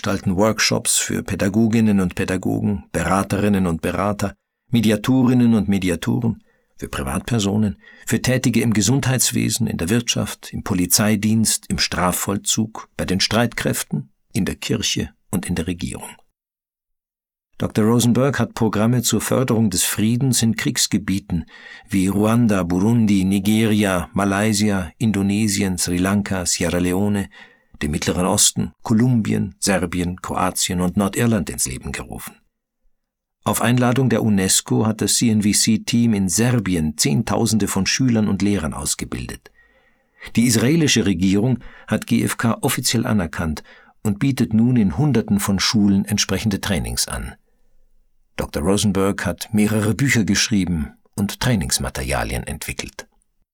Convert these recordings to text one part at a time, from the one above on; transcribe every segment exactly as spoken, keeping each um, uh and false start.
veranstalten Workshops für Pädagoginnen und Pädagogen, Beraterinnen und Berater, Mediatorinnen und Mediatoren, für Privatpersonen, für Tätige im Gesundheitswesen, in der Wirtschaft, im Polizeidienst, im Strafvollzug, bei den Streitkräften, in der Kirche und in der Regierung. Doktor Rosenberg hat Programme zur Förderung des Friedens in Kriegsgebieten wie Ruanda, Burundi, Nigeria, Malaysia, Indonesien, Sri Lanka, Sierra Leone, dem Mittleren Osten, Kolumbien, Serbien, Kroatien und Nordirland ins Leben gerufen. Auf Einladung der UNESCO hat das C N V C-Team in Serbien Zehntausende von Schülern und Lehrern ausgebildet. Die israelische Regierung hat G F K offiziell anerkannt und bietet nun in Hunderten von Schulen entsprechende Trainings an. Doktor Rosenberg hat mehrere Bücher geschrieben und Trainingsmaterialien entwickelt.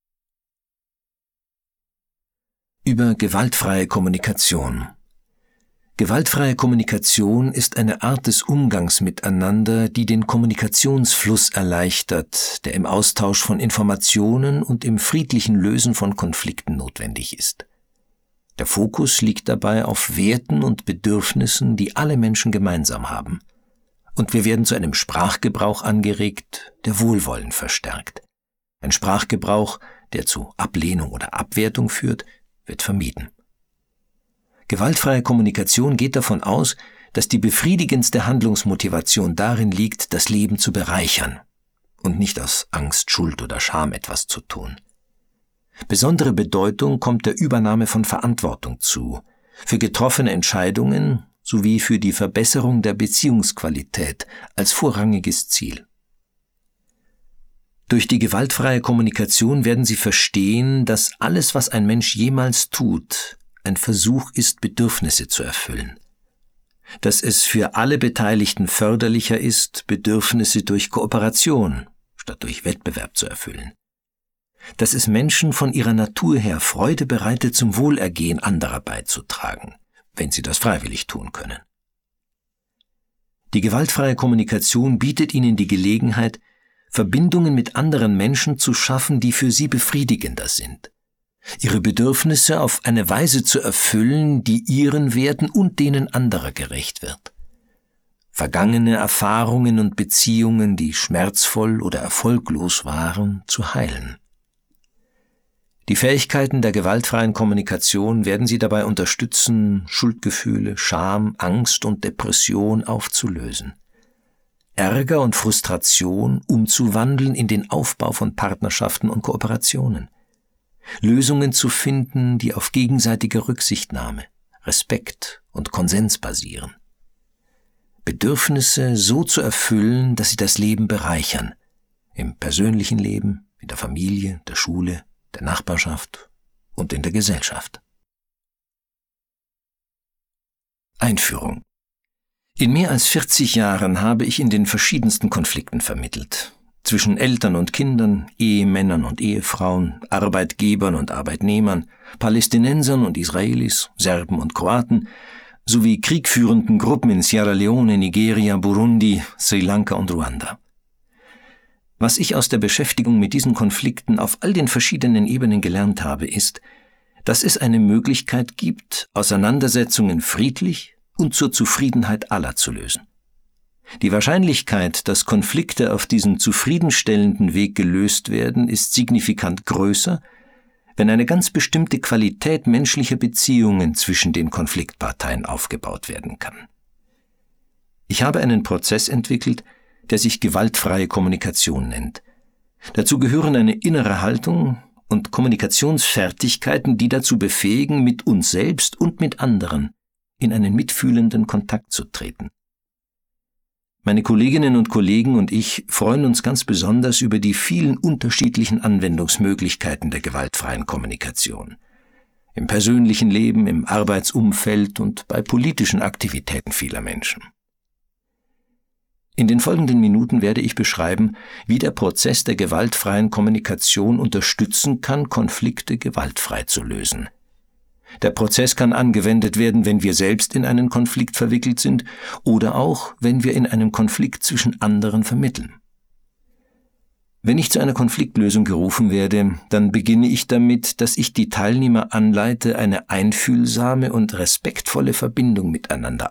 Über gewaltfreie Kommunikation. Gewaltfreie Kommunikation ist eine Art des Umgangs miteinander, die den Kommunikationsfluss erleichtert, der im Austausch von Informationen und im friedlichen Lösen von Konflikten notwendig ist. Der Fokus liegt dabei auf Werten und Bedürfnissen, die alle Menschen gemeinsam haben. Und wir werden zu einem Sprachgebrauch angeregt, der Wohlwollen verstärkt. Ein Sprachgebrauch, der zu Ablehnung oder Abwertung führt, wird vermieden. Gewaltfreie Kommunikation geht davon aus, dass die befriedigendste Handlungsmotivation darin liegt, das Leben zu bereichern und nicht aus Angst, Schuld oder Scham etwas zu tun. Besondere Bedeutung kommt der Übernahme von Verantwortung zu, für getroffene Entscheidungen sowie für die Verbesserung der Beziehungsqualität als vorrangiges Ziel. Durch die gewaltfreie Kommunikation werden Sie verstehen, dass alles, was ein Mensch jemals tut, ein Versuch ist, Bedürfnisse zu erfüllen. Dass es für alle Beteiligten förderlicher ist, Bedürfnisse durch Kooperation statt durch Wettbewerb zu erfüllen. Dass es Menschen von ihrer Natur her Freude bereitet, zum Wohlergehen anderer beizutragen, wenn sie das freiwillig tun können. Die gewaltfreie Kommunikation bietet ihnen die Gelegenheit, Verbindungen mit anderen Menschen zu schaffen, die für sie befriedigender sind. Ihre Bedürfnisse auf eine Weise zu erfüllen, die ihren Werten und denen anderer gerecht wird. Vergangene Erfahrungen und Beziehungen, die schmerzvoll oder erfolglos waren, zu heilen. Die Fähigkeiten der gewaltfreien Kommunikation werden Sie dabei unterstützen, Schuldgefühle, Scham, Angst und Depression aufzulösen. Ärger und Frustration umzuwandeln in den Aufbau von Partnerschaften und Kooperationen. Lösungen zu finden, die auf gegenseitiger Rücksichtnahme, Respekt und Konsens basieren. Bedürfnisse so zu erfüllen, dass sie das Leben bereichern, im persönlichen Leben, in der Familie, der Schule, der Nachbarschaft und in der Gesellschaft. Einführung. In mehr als vierzig Jahren habe ich in den verschiedensten Konflikten vermittelt. Zwischen Eltern und Kindern, Ehemännern und Ehefrauen, Arbeitgebern und Arbeitnehmern, Palästinensern und Israelis, Serben und Kroaten, sowie kriegführenden Gruppen in Sierra Leone, Nigeria, Burundi, Sri Lanka und Ruanda. Was ich aus der Beschäftigung mit diesen Konflikten auf all den verschiedenen Ebenen gelernt habe, ist, dass es eine Möglichkeit gibt, Auseinandersetzungen friedlich und zur Zufriedenheit aller zu lösen. Die Wahrscheinlichkeit, dass Konflikte auf diesem zufriedenstellenden Weg gelöst werden, ist signifikant größer, wenn eine ganz bestimmte Qualität menschlicher Beziehungen zwischen den Konfliktparteien aufgebaut werden kann. Ich habe einen Prozess entwickelt, der sich gewaltfreie Kommunikation nennt. Dazu gehören eine innere Haltung und Kommunikationsfertigkeiten, die dazu befähigen, mit uns selbst und mit anderen in einen mitfühlenden Kontakt zu treten. Meine Kolleginnen und Kollegen und ich freuen uns ganz besonders über die vielen unterschiedlichen Anwendungsmöglichkeiten der gewaltfreien Kommunikation. Im persönlichen Leben, im Arbeitsumfeld und bei politischen Aktivitäten vieler Menschen. In den folgenden Minuten werde ich beschreiben, wie der Prozess der gewaltfreien Kommunikation unterstützen kann, Konflikte gewaltfrei zu lösen. Der Prozess kann angewendet werden, wenn wir selbst in einen Konflikt verwickelt sind oder auch, wenn wir in einem Konflikt zwischen anderen vermitteln. Wenn ich zu einer Konfliktlösung gerufen werde, dann beginne ich damit, dass ich die Teilnehmer anleite, eine einfühlsame und respektvolle Verbindung miteinander